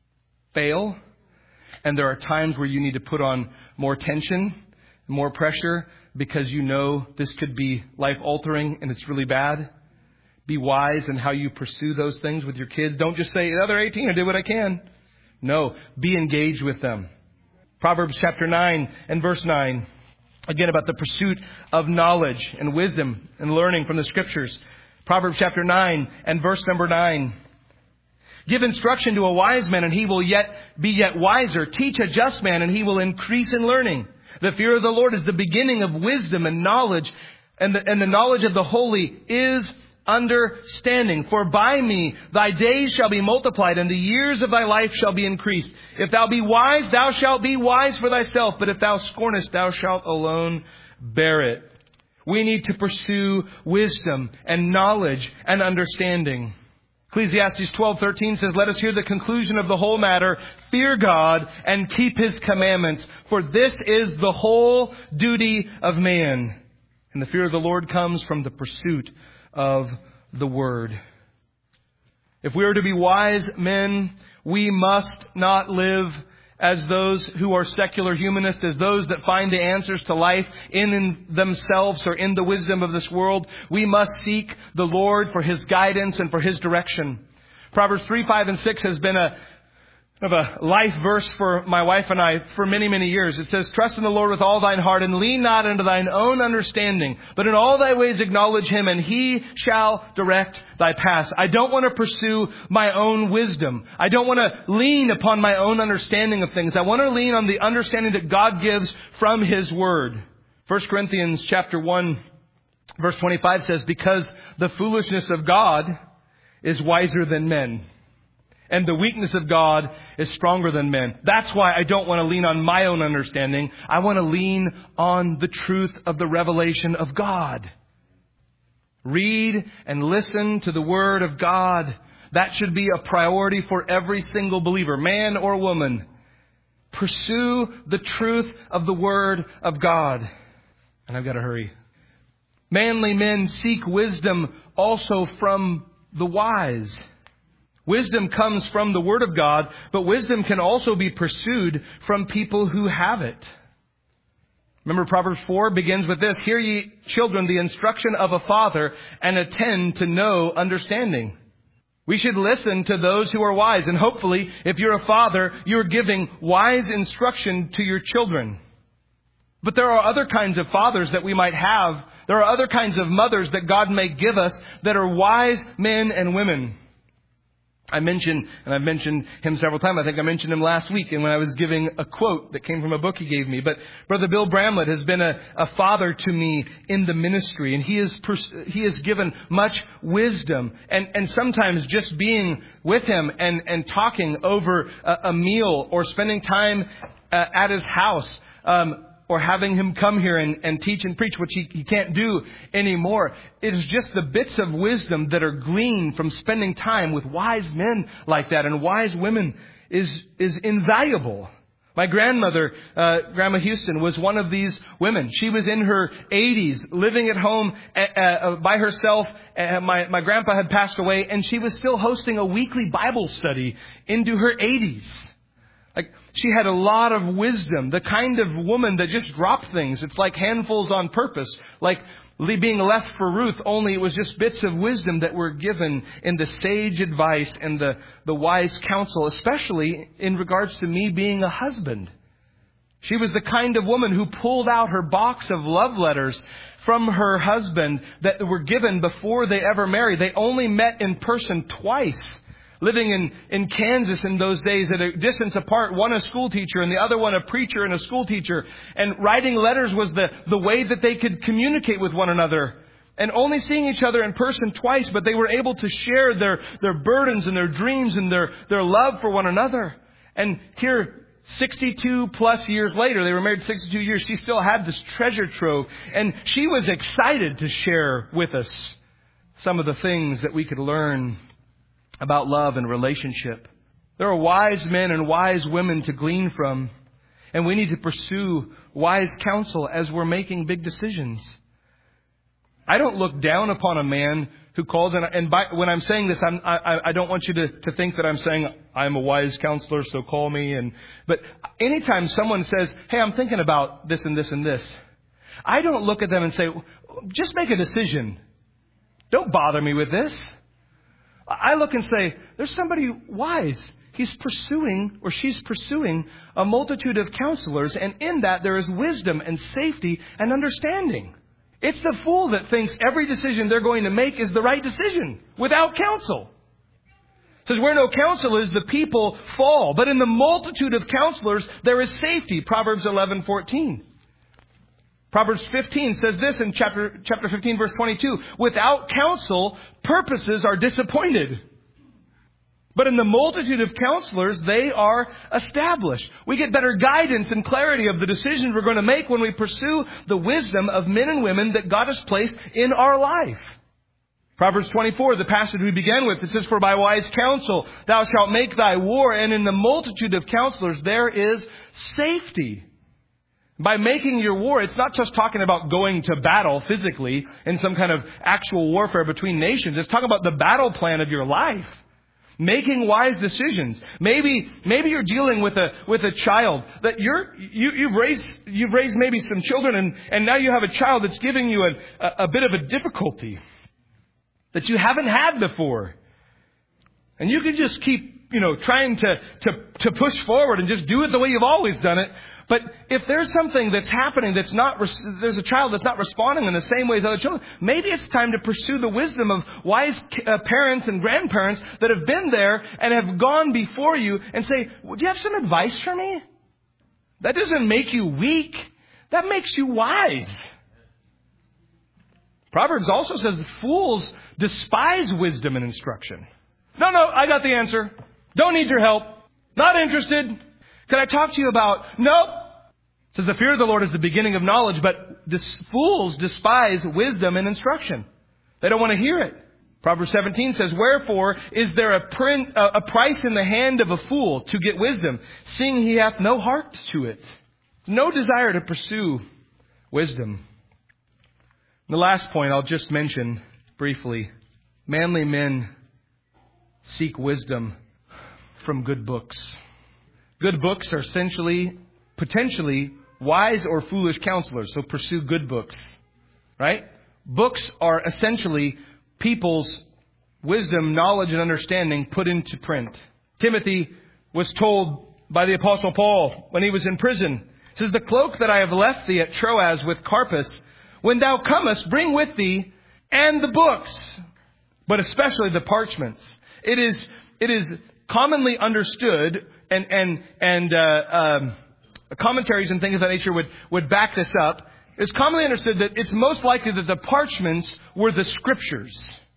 fail. And there are times where you need to put on more tension, more pressure, because you know this could be life-altering and it's really bad. Be wise in how you pursue those things with your kids. Don't just say, oh, they're eighteen, I did what I can. No, be engaged with them. Proverbs chapter nine and verse nine. Again, about the pursuit of knowledge and wisdom and learning from the Scriptures. Proverbs chapter nine and verse number nine. Give instruction to a wise man and he will yet be yet wiser. Teach a just man and he will increase in learning. The fear of the Lord is the beginning of wisdom and knowledge, and the, and the knowledge of the holy is understanding. For by me thy days shall be multiplied, and the years of thy life shall be increased. If thou be wise, thou shalt be wise for thyself, but if thou scornest, thou shalt alone bear it. We need to pursue wisdom and knowledge and understanding. Ecclesiastes twelve thirteen says, let us hear the conclusion of the whole matter. Fear God and keep His commandments, for this is the whole duty of man. And the fear of the Lord comes from the pursuit of the Word. If we are to be wise men, we must not live as those who are secular humanists, as those that find the answers to life in, in themselves or in the wisdom of this world. We must seek the Lord for His guidance and for His direction. Proverbs three, five, and six has been a I have a life verse for my wife and I for many, many years. It says, trust in the Lord with all thine heart and lean not unto thine own understanding, but in all thy ways acknowledge him and he shall direct thy paths. I don't want to pursue my own wisdom. I don't want to lean upon my own understanding of things. I want to lean on the understanding that God gives from his word. First Corinthians chapter one, verse twenty-five says, because the foolishness of God is wiser than men, and the weakness of God is stronger than men. That's why I don't want to lean on my own understanding. I want to lean on the truth of the revelation of God. Read and listen to the Word of God. That should be a priority for every single believer, man or woman. Pursue the truth of the Word of God. And I've got to hurry. Manly men seek wisdom also from the wise. Wisdom comes from the Word of God, but wisdom can also be pursued from people who have it. Remember, Proverbs four begins with this, hear ye children the instruction of a father, and attend to know understanding. We should listen to those who are wise, and hopefully, if you're a father, you're giving wise instruction to your children. But there are other kinds of fathers that we might have. There are other kinds of mothers that God may give us that are wise men and women. I mentioned, and I've mentioned him several times. I think I mentioned him last week, and when I was giving a quote that came from a book he gave me. But Brother Bill Bramlett has been a, a father to me in the ministry, and he has pers- he has given much wisdom. And, and sometimes just being with him and, and talking over a, a meal or spending time uh, at his house, um, or having him come here and, and teach and preach, which he, he can't do anymore. It is just the bits of wisdom that are gleaned from spending time with wise men like that and wise women is is invaluable. My grandmother, uh, Grandma Houston, was one of these women. She was in her eighties, living at home uh, uh, by herself. Uh, my, my grandpa had passed away, and she was still hosting a weekly Bible study into her eighties. Like, she had a lot of wisdom, the kind of woman that just dropped things. It's like handfuls on purpose, like being left for Ruth, only it was just bits of wisdom that were given in the sage advice and the, the wise counsel, especially in regards to me being a husband. She was the kind of woman who pulled out her box of love letters from her husband that were given before they ever married. They only met in person twice. Living in, in Kansas in those days at a distance apart, one a school teacher and the other one a preacher and a school teacher. And writing letters was the, the way that they could communicate with one another. And only seeing each other in person twice, but they were able to share their, their burdens and their dreams and their, their love for one another. And here, sixty-two plus years later, they were married sixty-two years, she still had this treasure trove. And she was excited to share with us some of the things that we could learn about love and relationship. There are wise men and wise women to glean from, and we need to pursue wise counsel as we're making big decisions. I don't look down upon a man who calls, and, and by, when I'm saying this, I'm, I, I don't want you to, to think that I'm saying I'm a wise counselor, so call me. And but anytime someone says, hey, I'm thinking about this and this and this, I don't look at them and say, just make a decision. Don't bother me with this. I look and say, there's somebody wise. He's pursuing, or she's pursuing, a multitude of counselors, and in that there is wisdom and safety and understanding. It's the fool that thinks every decision they're going to make is the right decision without counsel. It says, where no counsel is, the people fall. But in the multitude of counselors, there is safety. Proverbs eleven fourteen. Proverbs fifteen says this in chapter chapter fifteen, verse twenty-two. Without counsel, purposes are disappointed. But in the multitude of counselors, they are established. We get better guidance and clarity of the decisions we're going to make when we pursue the wisdom of men and women that God has placed in our life. Proverbs twenty-four, the passage we began with, it says, for by wise counsel thou shalt make thy war, and in the multitude of counselors there is safety. By making your war, it's not just talking about going to battle physically in some kind of actual warfare between nations. It's talking about the battle plan of your life. Making wise decisions. Maybe, maybe you're dealing with a, with a child that you're, you, you've raised, you've raised maybe some children, and, and now you have a child that's giving you a, a, a bit of a difficulty that you haven't had before. And you can just keep you know, trying to, to, to push forward and just do it the way you've always done it. But if there's something that's happening that's not, there's a child that's not responding in the same way as other children, maybe it's time to pursue the wisdom of wise uh, parents and grandparents that have been there and have gone before you and say, well, do you have some advice for me? That doesn't make you weak. That makes you wise. Proverbs also says fools despise wisdom and instruction. No, no, I got the answer. Don't need your help. Not interested. Can I talk to you about? Nope. It says the fear of the Lord is the beginning of knowledge, but dis- fools despise wisdom and instruction. They don't want to hear it. Proverbs seventeen says, wherefore is there a, print, a, a price in the hand of a fool to get wisdom, seeing he hath no heart to it? No desire to pursue wisdom. The last point I'll just mention briefly. Manly men seek wisdom from good books. Good books are essentially, potentially, wise or foolish counselors. So pursue good books. Right? Books are essentially people's wisdom, knowledge, and understanding put into print. Timothy was told by the Apostle Paul when he was in prison, it says, the cloak that I have left thee at Troas with Carpus, when thou comest, bring with thee and the books, but especially the parchments. It is, it is commonly understood, and, and, and, uh, um, commentaries and things of that nature would, would back this up. It's commonly understood that it's most likely that the parchments were the scriptures.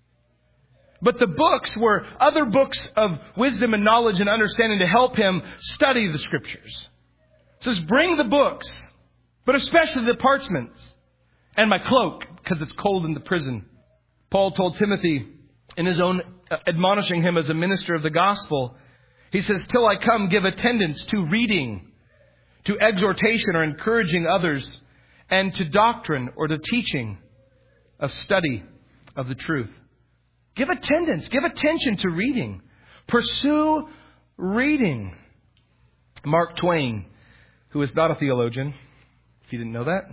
But the books were other books of wisdom and knowledge and understanding to help him study the scriptures. It says, bring the books, but especially the parchments, and my cloak, because it's cold in the prison. Paul told Timothy in his own uh, admonishing him as a minister of the gospel, he says, till I come, give attendance to reading, to exhortation or encouraging others, and to doctrine or to teaching of study of the truth. Give attendance, give attention to reading. Pursue reading. Mark Twain, who is not a theologian, if you didn't know that.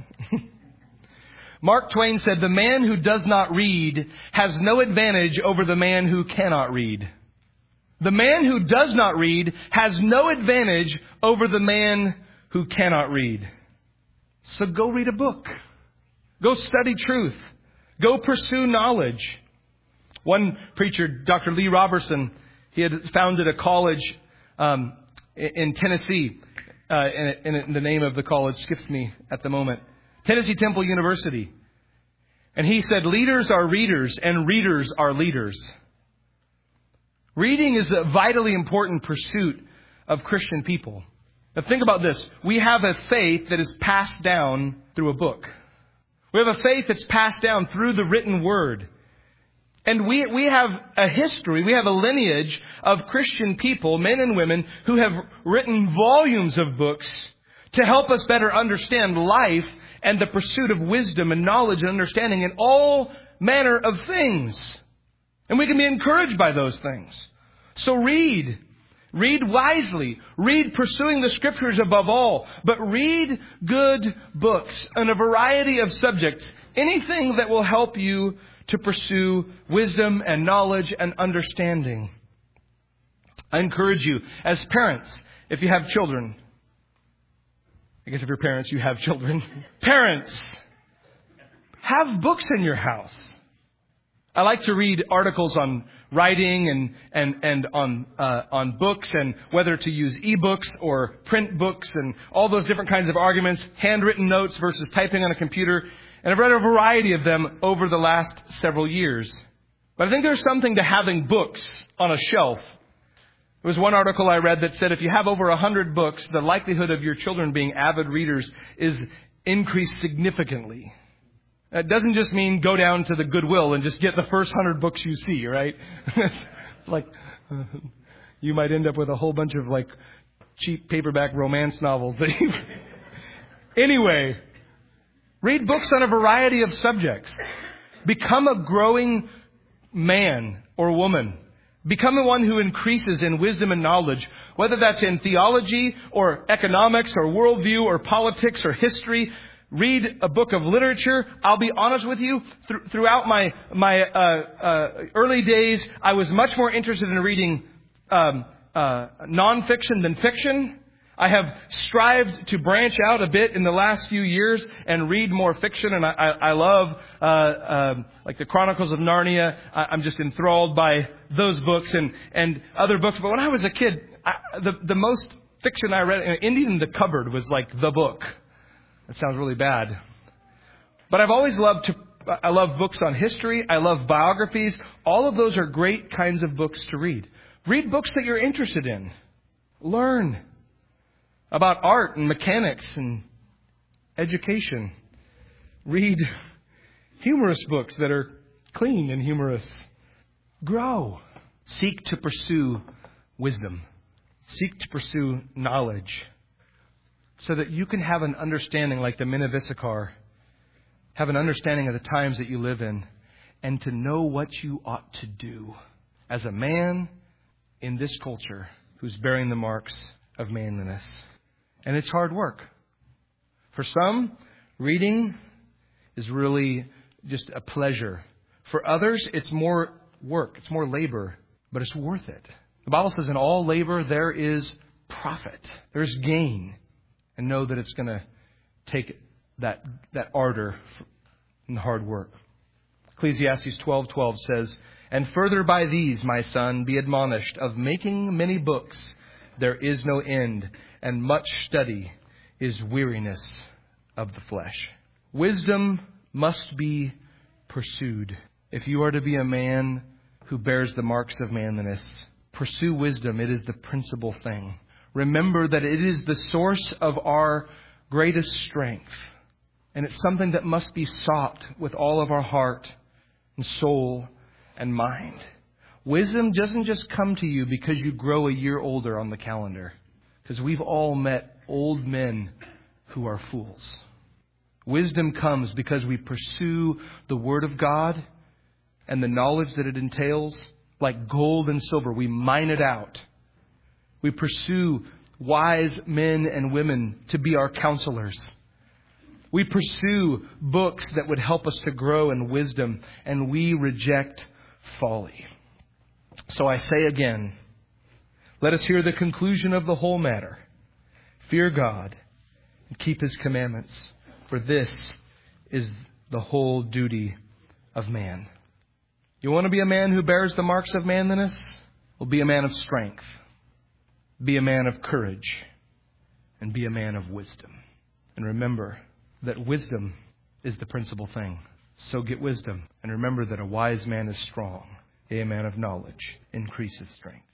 Mark Twain said, the man who does not read has no advantage over the man who cannot read. The man who does not read has no advantage over the man who cannot read. So go read a book. Go study truth. Go pursue knowledge. One preacher, Doctor Lee Robertson, he had founded a college um, in Tennessee. Uh, and, and the name of the college skips me at the moment. Tennessee Temple University. And he said, leaders are readers and readers are leaders. Reading is a vitally important pursuit of Christian people. Now think about this. We have a faith that is passed down through a book. We have a faith that's passed down through the written word. And we, we have a history, we have a lineage of Christian people, men and women, who have written volumes of books to help us better understand life and the pursuit of wisdom and knowledge and understanding in all manner of things. And we can be encouraged by those things. So read. Read wisely. Read pursuing the scriptures above all. But read good books on a variety of subjects. Anything that will help you to pursue wisdom and knowledge and understanding. I encourage you as parents, if you have children, I guess if you're parents, you have children. Parents, have books in your house. I like to read articles on writing and and and on uh, on books and whether to use ebooks or print books and all those different kinds of arguments, handwritten notes versus typing on a computer. And I've read a variety of them over the last several years. But I think there's something to having books on a shelf. There was one article I read that said if you have over a hundred books, the likelihood of your children being avid readers is increased significantly. It doesn't just mean go down to the Goodwill and just get the first hundred books you see, right? Like, uh, you might end up with a whole bunch of like cheap paperback romance novels. That you... Anyway, read books on a variety of subjects. Become a growing man or woman. Become the one who increases in wisdom and knowledge, whether that's in theology or economics or worldview or politics or history. Read a book of literature. I'll be honest with you. Th- throughout my my uh, uh, early days, I was much more interested in reading um, uh, nonfiction than fiction. I have strived to branch out a bit in the last few years and read more fiction. And I, I, I love, uh, uh, like the Chronicles of Narnia. I, I'm just enthralled by those books and, and other books. But when I was a kid, I, the, the most fiction I read, Indian in the Cupboard was like the book. That sounds really bad. But I've always loved to, I love books on history. I love biographies. All of those are great kinds of books to read. Read books that you're interested in. Learn about art and mechanics and education. Read humorous books that are clean and humorous. Grow. Seek to pursue wisdom. Seek to pursue knowledge so that you can have an understanding like the men of Issachar, have an understanding of the times that you live in, and to know what you ought to do as a man in this culture who's bearing the marks of manliness. And it's hard work. For some, reading is really just a pleasure. For others, it's more work. It's more labor, but it's worth it. The Bible says in all labor there is profit. There's gain. And know that it's going to take that, that ardor and hard work. Ecclesiastes twelve twelve says, "And further by these, my son, be admonished, of making many books there is no end, and much study is weariness of the flesh." Wisdom must be pursued. If you are to be a man who bears the marks of manliness, pursue wisdom. It is the principal thing. Remember that it is the source of our greatest strength. And it's something that must be sought with all of our heart and soul and mind. Wisdom doesn't just come to you because you grow a year older on the calendar. Because we've all met old men who are fools. Wisdom comes because we pursue the Word of God and the knowledge that it entails. Like gold and silver, we mine it out. We pursue wise men and women to be our counselors. We pursue books that would help us to grow in wisdom, and we reject folly. So I say again, let us hear the conclusion of the whole matter. Fear God and keep His commandments, for this is the whole duty of man. You want to be a man who bears the marks of manliness? Well, be a man of strength. Be a man of courage. And be a man of wisdom. And remember that wisdom is the principal thing. So get wisdom. And remember that a wise man is strong. A man of knowledge increases strength.